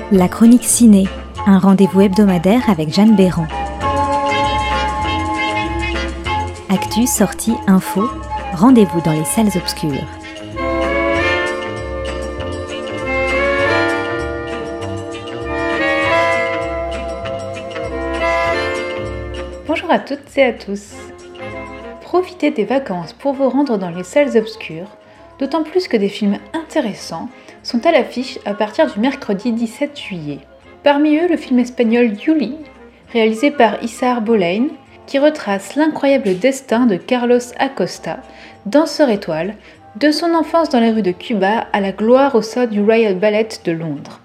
La chronique ciné, un rendez-vous hebdomadaire avec Jeanne Béran. Actu, sortie, info, rendez-vous dans les salles obscures. Bonjour à toutes et à tous. Profitez des vacances pour vous rendre dans les salles obscures, d'autant plus que des films intéressants sont à l'affiche à partir du mercredi 17 juillet. Parmi eux, le film espagnol Yuli, réalisé par Issar Bollain, qui retrace l'incroyable destin de Carlos Acosta, danseur étoile, de son enfance dans les rues de Cuba à la gloire au sein du Royal Ballet de Londres.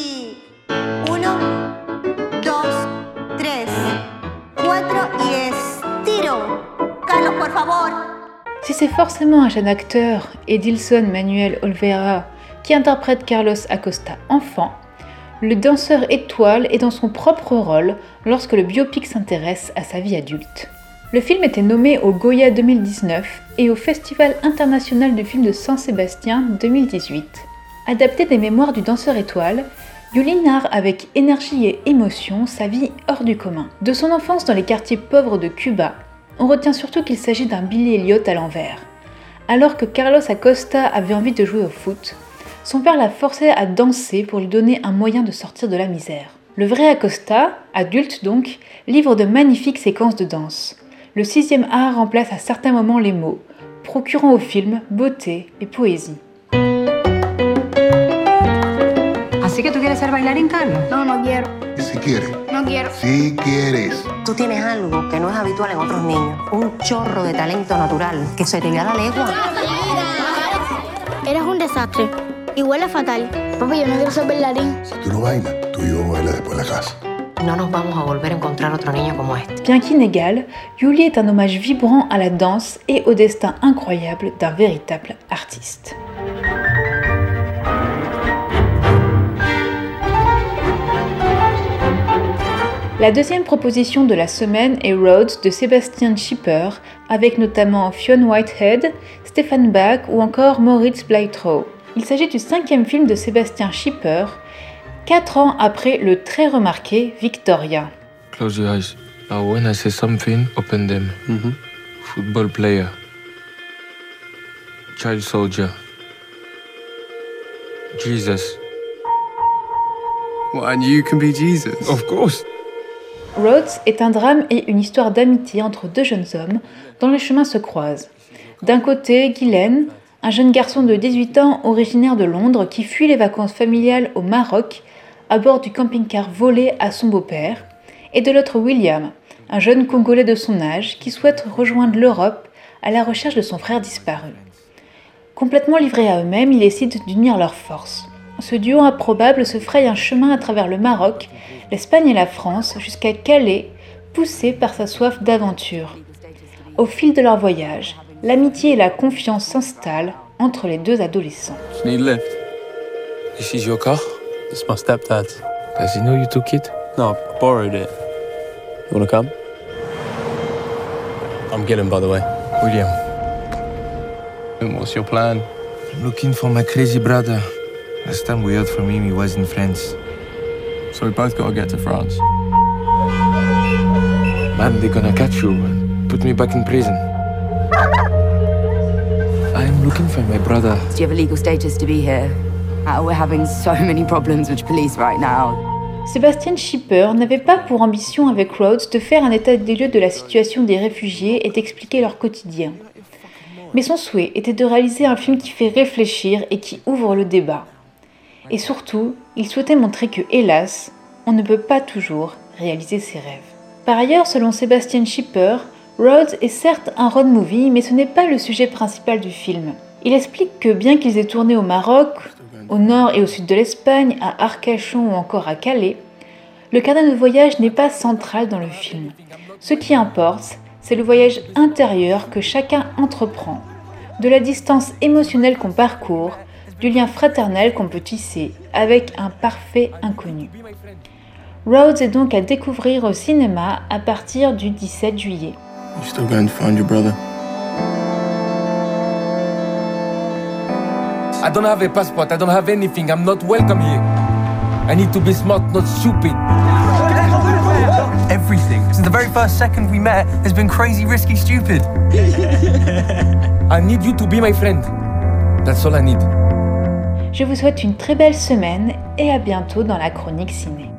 Si c'est forcément un jeune acteur, Edilson Manuel Olvera, qui interprète Carlos Acosta enfant, le danseur étoile est dans son propre rôle lorsque le biopic s'intéresse à sa vie adulte. Le film était nommé au Goya 2019 et au Festival international du film de Saint-Sébastien 2018. Adapté des mémoires du danseur étoile, Yuli narre avec énergie et émotion sa vie hors du commun. De son enfance dans les quartiers pauvres de Cuba, on retient surtout qu'il s'agit d'un Billy Elliot à l'envers. Alors que Carlos Acosta avait envie de jouer au foot, son père l'a forcé à danser pour lui donner un moyen de sortir de la misère. Le vrai Acosta, adulte donc, livre de magnifiques séquences de danse. Le 6e art remplace à certains moments les mots, procurant au film beauté et poésie. ¿Así que tú quieres ser bailarín, Carlos? No, no quiero. Si quieres. No quiero. Si quieres. Tú tienes algo que no es habitual en otros niños. Un chorro de talento natural que se te ve a la legua. Eres un desastre. Y huele fatal. Papi, yo no quiero ser bailarín. Si tú no bailas, tú y yo bailas después en la casa. No nos vamos a volver a encontrar otro niño como este. Bien qu'inégal, Yuli est un hommage vibrant à la danse et au destin incroyable d'un véritable artiste. La deuxième proposition de la semaine est Rhodes de Sebastian Schipper, avec notamment Fionn Whitehead, Stefan Bach ou encore Moritz Bleibtreu. Il s'agit du 5e film de Sebastian Schipper, 4 ans après le très remarqué Victoria. Close your eyes. Now when I say something, open them. Football player. Child soldier. Jesus. Well, and you can be Jesus. Of course. Rhodes est un drame et une histoire d'amitié entre deux jeunes hommes dont les chemins se croisent. D'un côté, Guylaine, un jeune garçon de 18 ans originaire de Londres qui fuit les vacances familiales au Maroc à bord du camping-car volé à son beau-père, et de l'autre William, un jeune Congolais de son âge qui souhaite rejoindre l'Europe à la recherche de son frère disparu. Complètement livrés à eux-mêmes, ils décident d'unir leurs forces. Ce duo improbable se fraye un chemin à travers le Maroc, l'Espagne et la France jusqu'à Calais, poussés par sa soif d'aventure. Au fil de leur voyage, l'amitié et la confiance s'installent entre les deux adolescents. You need a lift? This is your car? It's my stepdad's. Does he know you took it? No, I borrowed it. You wanna come? I'm Gillen, by the way. William, And what's your plan? I'm looking for my crazy brother. Last time we heard from him, he was in France. So we both gotta get to France. Man, they're gonna catch you and put me back in prison. I'm looking for my brother. Do you have a legal status to be here? We're having so many problems with police right now. Sebastian Schipper n'avait pas pour ambition avec Rhodes de faire un état des lieux de la situation des réfugiés et d'expliquer leur quotidien. Mais son souhait était de réaliser un film qui fait réfléchir et qui ouvre le débat. Et surtout, il souhaitait montrer que, hélas, on ne peut pas toujours réaliser ses rêves. Par ailleurs, selon Sebastian Schipper, Rhodes est certes un road movie, mais ce n'est pas le sujet principal du film. Il explique que bien qu'ils aient tourné au Maroc, au nord et au sud de l'Espagne, à Arcachon ou encore à Calais, le carnet de voyage n'est pas central dans le film. Ce qui importe, c'est le voyage intérieur que chacun entreprend, de la distance émotionnelle qu'on parcourt, du lien fraternel qu'on peut tisser avec un parfait inconnu. Rhodes est donc à découvrir au cinéma à partir du 17 juillet. You still going to find your brother? I don't have a passport. I don't have anything. I'm not welcome here. I need to be smart, not stupid. Everything, since the very first second we met, has been crazy, risky, stupid. I need you to be my friend. That's all I need. Je vous souhaite une très belle semaine et à bientôt dans la chronique ciné.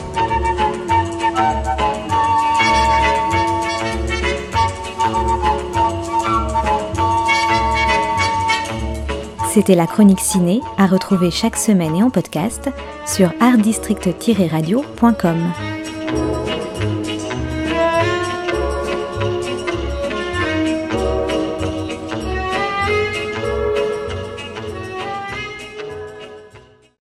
C'était la chronique ciné à retrouver chaque semaine et en podcast sur artdistrict-radio.com.